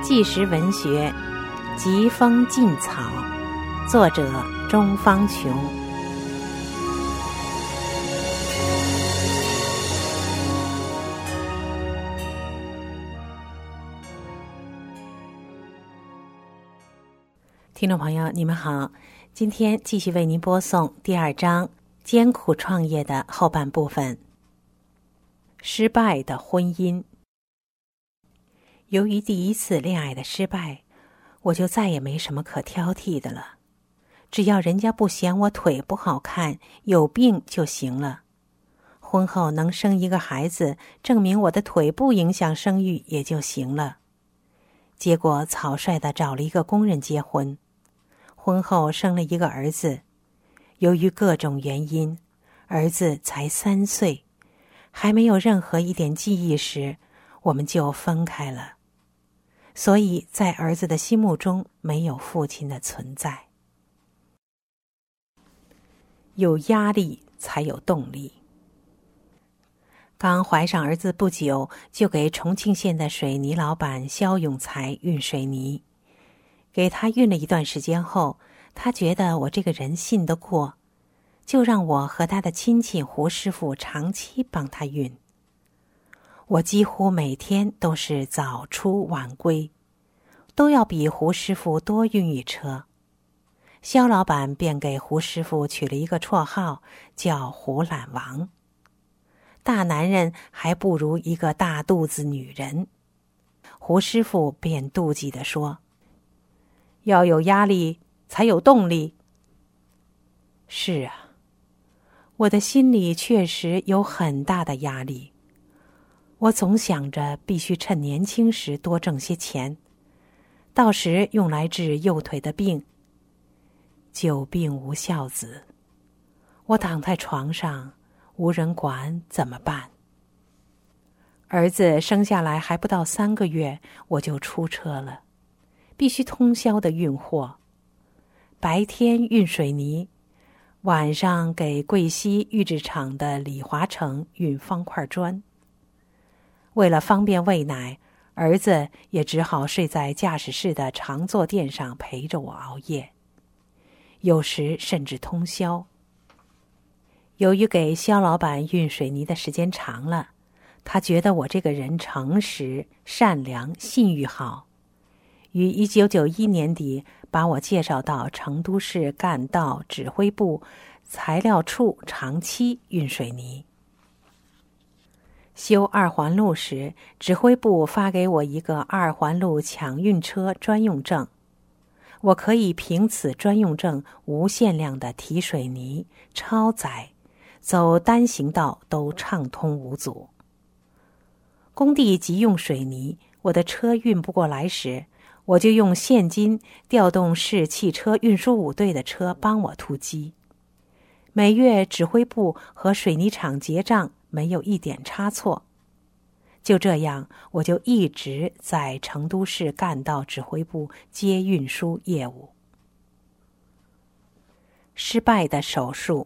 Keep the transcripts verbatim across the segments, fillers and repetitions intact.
纪实文学《疾风劲草》，作者钟方琼。听众朋友，你们好，今天继续为您播送第二章艰苦创业的后半部分。失败的婚姻。由于第一次恋爱的失败，我就再也没什么可挑剔的了。只要人家不嫌我腿不好看，有病就行了。婚后能生一个孩子，证明我的腿不影响生育也就行了。结果草率地找了一个工人结婚，婚后生了一个儿子。由于各种原因，儿子才三岁，还没有任何一点记忆时，我们就分开了。所以在儿子的心目中没有父亲的存在。有压力才有动力。刚怀上儿子不久，就给重庆县的水泥老板肖永才运水泥。给他运了一段时间后，他觉得我这个人信得过，就让我和他的亲戚胡师傅长期帮他运。我几乎每天都是早出晚归，都要比胡师傅多运一车。肖老板便给胡师傅取了一个绰号，叫胡懒王。大男人还不如一个大肚子女人。胡师傅便妒忌地说，要有压力才有动力。是啊，我的心里确实有很大的压力。我总想着必须趁年轻时多挣些钱，到时用来治右腿的病。久病无孝子，我躺在床上无人管怎么办？儿子生下来还不到三个月，我就出车了，必须通宵的运货。白天运水泥，晚上给贵西预制厂的李华成运方块砖。为了方便喂奶，儿子也只好睡在驾驶室的长坐垫上陪着我熬夜，有时甚至通宵。由于给肖老板运水泥的时间长了，他觉得我这个人诚实、善良、信誉好，于一九九一年底把我介绍到成都市干道指挥部材料处长期运水泥。修二环路时，指挥部发给我一个二环路抢运车专用证，我可以凭此专用证无限量的提水泥、超载，走单行道都畅通无阻。工地急用水泥，我的车运不过来时，我就用现金调动市汽车运输五队的车帮我突击。每月指挥部和水泥厂结账没有一点差错。就这样，我就一直在成都市干道指挥部接运输业务。失败的手术。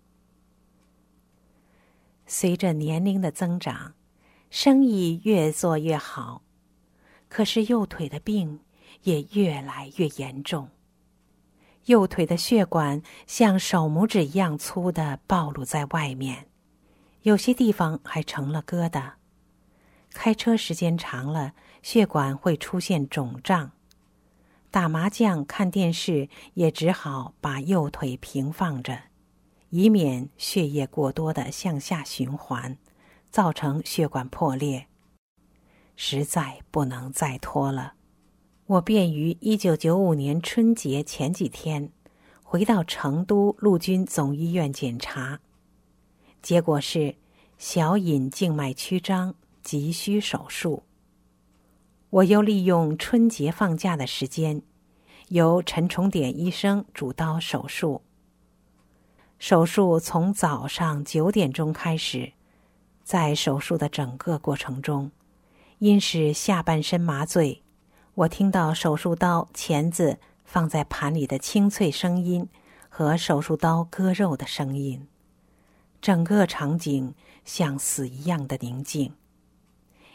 随着年龄的增长，生意越做越好，可是右腿的病也越来越严重。右腿的血管像手拇指一样粗的暴露在外面，有些地方还成了疙瘩。开车时间长了，血管会出现肿胀。打麻将、看电视也只好把右腿平放着，以免血液过多的向下循环，造成血管破裂。实在不能再拖了，我便于一九九五年春节前几天回到成都陆军总医院检查，结果是小隐静脉曲张，急需手术。我又利用春节放假的时间，由陈崇典医生主刀手术。手术从早上九点钟开始，在手术的整个过程中，因是下半身麻醉，我听到手术刀钳子放在盘里的清脆声音和手术刀割肉的声音，整个场景像死一样的宁静。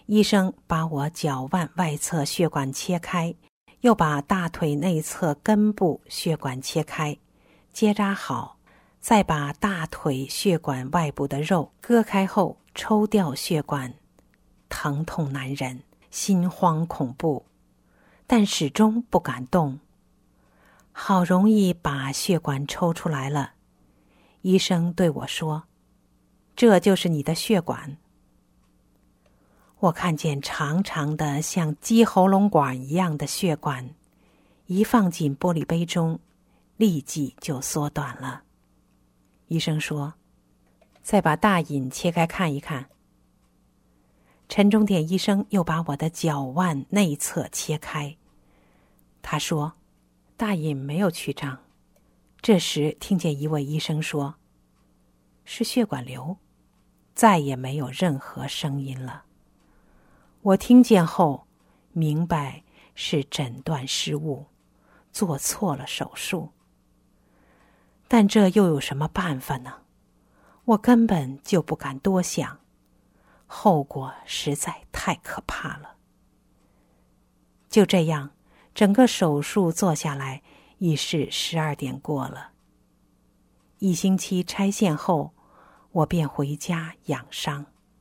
医生把我脚腕外侧血管切开，又把大腿内侧根部血管切开，结扎好，再把大腿血管外部的肉割开后抽掉血管，疼痛难忍，心慌恐怖，但始终不敢动。好容易把血管抽出来了，医生对我说：“这就是你的血管。”我看见长长的像鸡喉咙管一样的血管，一放进玻璃杯中，立即就缩短了。医生说：“再把大隐切开看一看。”陈忠典医生又把我的脚腕内侧切开。他说：“大隐没有曲张。”这时听见一位医生说：“是血管瘤。”再也没有任何声音了。我听见后，明白是诊断失误，做错了手术。但这又有什么办法呢？我根本就不敢多想，后果实在太可怕了。就这样，整个手术做下来，已是十二点过了。一星期拆线后，我便回家养伤。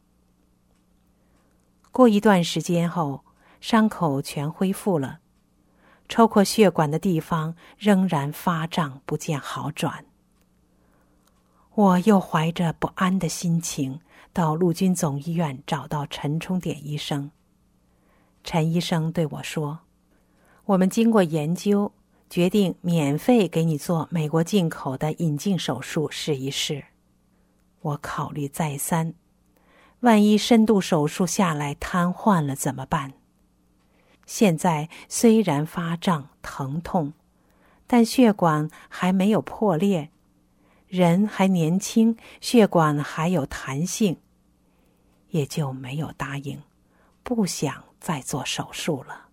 过一段时间后，伤口全恢复了，抽过血管的地方仍然发胀，不见好转。我又怀着不安的心情到陆军总医院找到陈冲典医生。陈医生对我说：“我们经过研究，决定免费给你做美国进口的引进手术试一试。”我考虑再三，万一深度手术下来瘫痪了怎么办？现在虽然发胀疼痛，但血管还没有破裂，人还年轻，血管还有弹性，也就没有答应，不想再做手术了。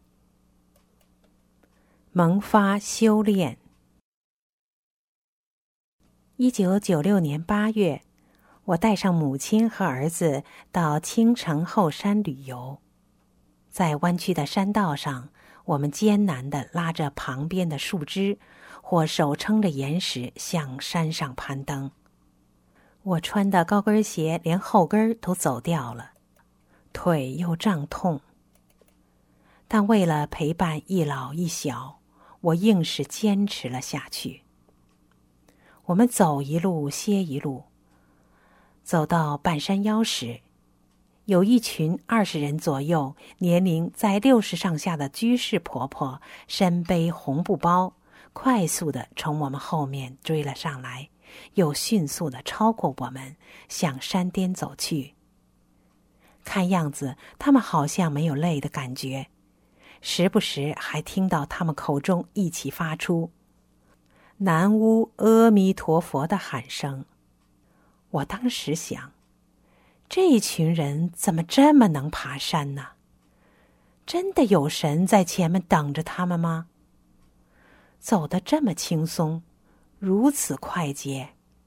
萌发修炼。一九九六年八月，我带上母亲和儿子到青城后山旅游。在弯曲的山道上，我们艰难地拉着旁边的树枝，或手撑着岩石向山上攀登。我穿的高跟鞋连后跟都走掉了，腿又胀痛。但为了陪伴一老一小，我硬是坚持了下去。我们走一路歇一路，走到半山腰时，有一群二十人左右，年龄在六十上下的居士婆婆，身背红布包，快速地从我们后面追了上来，又迅速地超过我们，向山巅走去。看样子，他们好像没有累的感觉，时不时还听到他们口中一起发出南无阿弥陀佛的喊声。我当时想，这群人怎么这么能爬山呢？真的有神在前面等着他们吗？走得这么轻松，如此快捷。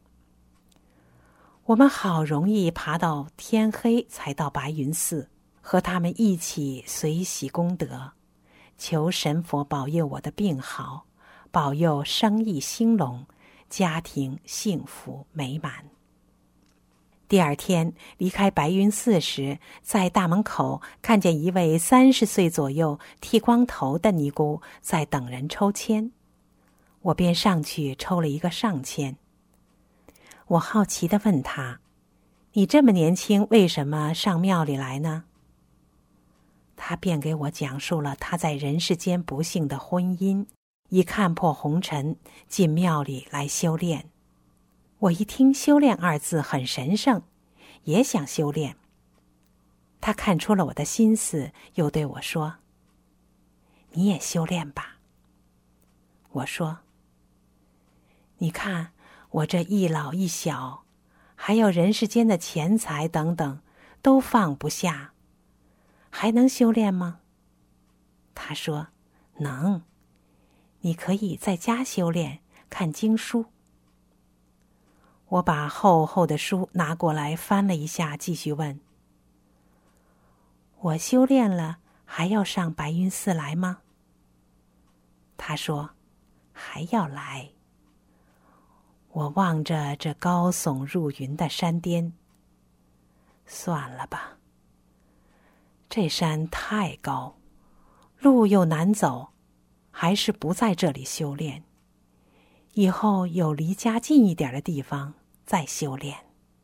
我们好容易爬到天黑才到白云寺，和他们一起随喜功德，求神佛保佑我的病好，保佑生意兴隆，家庭幸福美满。第二天离开白云寺时，在大门口看见一位三十岁左右剃光头的尼姑在等人抽签，我便上去抽了一个上签。我好奇地问他：“你这么年轻，为什么上庙里来呢？”他便给我讲述了他在人世间不幸的婚姻，已看破红尘，进庙里来修炼。我一听修炼二字很神圣，也想修炼。他看出了我的心思，又对我说：“你也修炼吧。”我说：“你看我这一老一小，还有人世间的钱财等等，都放不下，还能修炼吗？”他说：“能，你可以在家修炼，看经书。”我把厚厚的书拿过来翻了一下，继续问：“ 我修炼了，还要上白云寺来吗？他说，还要来。我望着这高耸入云的山巅，算了吧，这山太高，路又难走，还是不在这里修炼。以后有离家近一点的地方再修炼。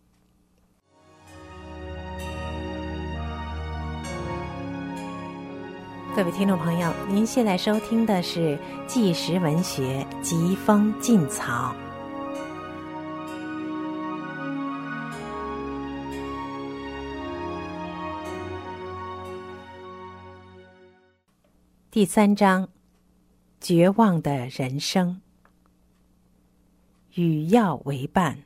各位听众朋友，您现在收听的是纪实文学《疾风劲草》。第三章，绝望的人生。与药为伴。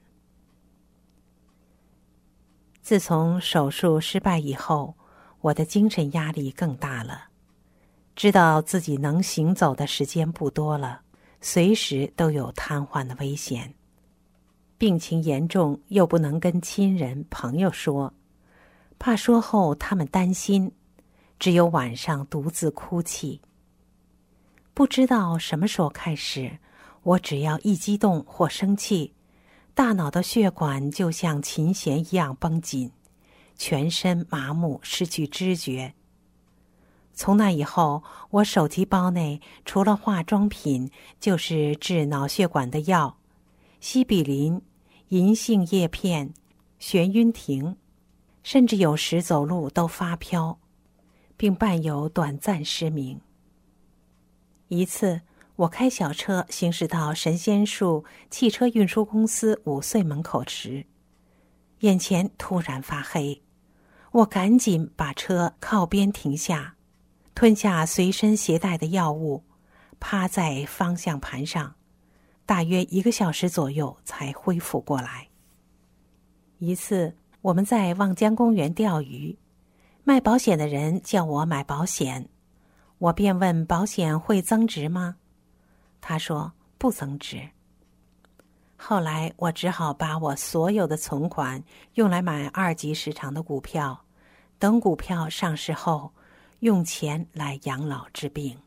自从手术失败以后，我的精神压力更大了。知道自己能行走的时间不多了，随时都有瘫痪的危险。病情严重，又不能跟亲人朋友说，怕说后他们担心，只有晚上独自哭泣。不知道什么时候开始，我只要一激动或生气，大脑的血管就像琴弦一样绷紧，全身麻木，失去知觉。从那以后，我手提包内除了化妆品，就是治脑血管的药，西比林、银杏叶片、眩晕停，甚至有时走路都发飘，并伴有短暂失明。一次，我开小车行驶到神仙树汽车运输公司五岁门口时，眼前突然发黑，我赶紧把车靠边停下，吞下随身携带的药物，趴在方向盘上，大约一个小时左右才恢复过来。一次，我们在望江公园钓鱼，卖保险的人叫我买保险，我便问保险会增值吗？他说不增值。后来我只好把我所有的存款用来买二级市场的股票，等股票上市后，用钱来养老治病。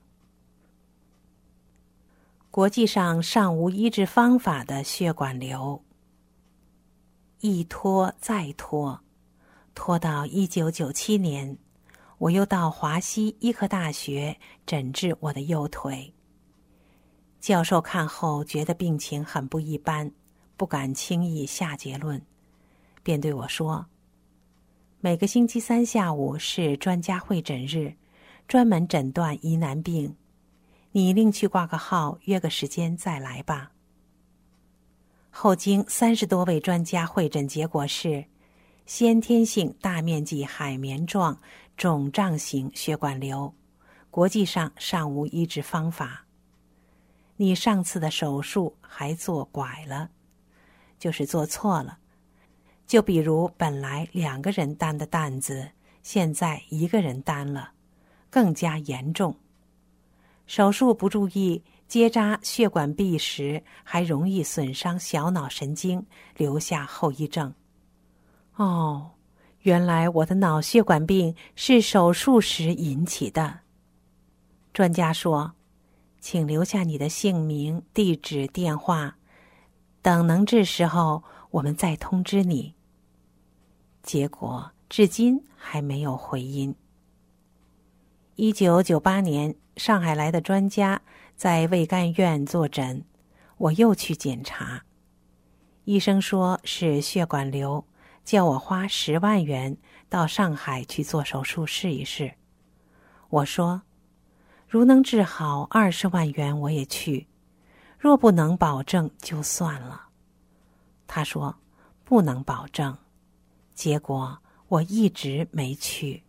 国际上尚无医治方法的血管瘤，一拖再拖，拖到一九九七年，我又到华西医科大学诊治我的右腿。教授看后觉得病情很不一般，不敢轻易下结论，便对我说，每个星期三下午是专家会诊日，专门诊断疑难病，你另去挂个号，约个时间再来吧。后经三十多位专家会诊，结果是先天性大面积海绵状肿胀型血管瘤，国际上尚无医治方法。你上次的手术还做拐了，就是做错了。就比如本来两个人担的担子，现在一个人担了，更加严重。手术不注意，结扎血管壁时还容易损伤小脑神经，留下后遗症。哦，原来我的脑血管病是手术时引起的。专家说，请留下你的姓名、地址、电话，等能治时候我们再通知你。结果至今还没有回音。一九九八年，上海来的专家在卫干院坐诊，我又去检查，医生说是血管瘤，叫我花十万元到上海去做手术试一试。我说，如能治好二十万元我也去，若不能保证就算了。他说不能保证，结果我一直没去。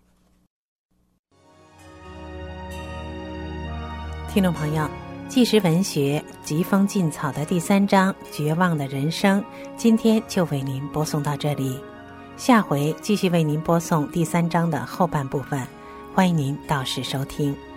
听众朋友，纪实文学《疾风劲草》的第三章《绝望的人生》，今天就为您播送到这里，下回继续为您播送第三章的后半部分，欢迎您到时收听。